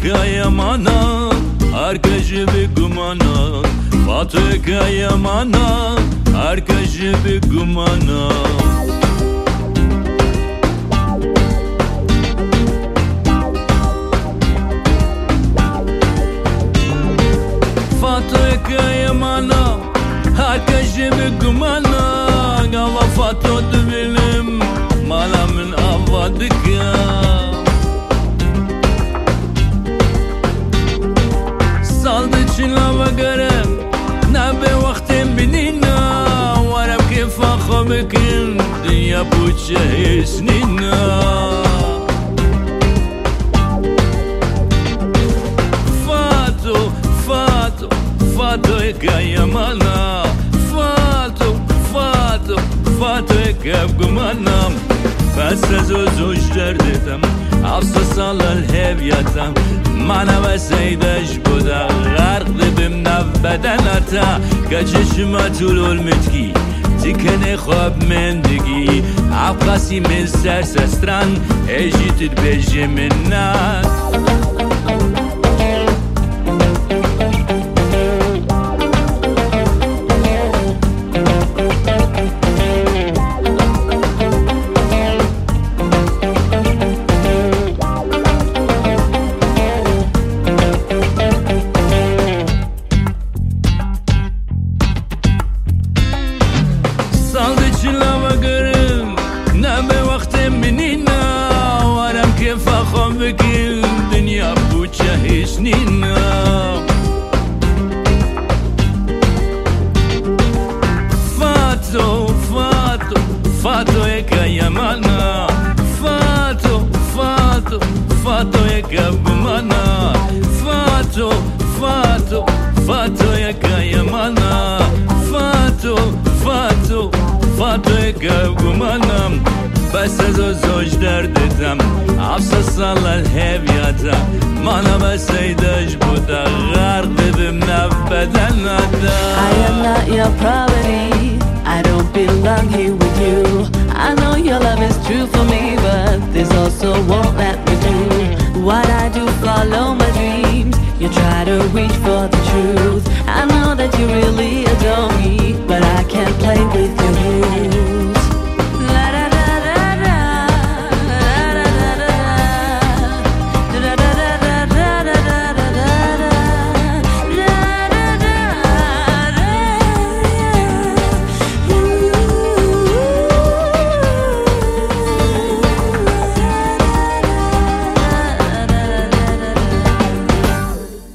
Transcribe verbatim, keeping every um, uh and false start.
kayamana arkadaşı bir kumana Fatih kayamana arkadaşı bir kumana Fatih kayamana arkadaşı bir kumana Gava Fatih benim malamın avadıka Saldı çınlava görem Nabe vaktim binina Varab kifa khobikin Dünya buçe hisnina Fato, Fato, Fato kayamana Fato, Fato, Fato kayamana Pes از زوج دردتم افسوس على الهویتم من وسیدش بودم غرق بیم نبدنتا که چشم طول المتکی تکنه خواب مندگی عبقاسی من سرسستران اجیتت بجی منت Dünya buça hisnina Fato, Fato, Fato e kayamana Fato, Fato, Fato e kayamana Fato, Fato, Fato e kayamana Fato, Fato, Fato e kayamana بس از زوج دردتم افسوس على الهویتم منم سیدش بوده غرق بیم نبدنتا I am not your property I don't belong here with you I know your love is true for me But this also won't let me do What I do, follow my dreams You try to reach for the truth I know that you really adore me But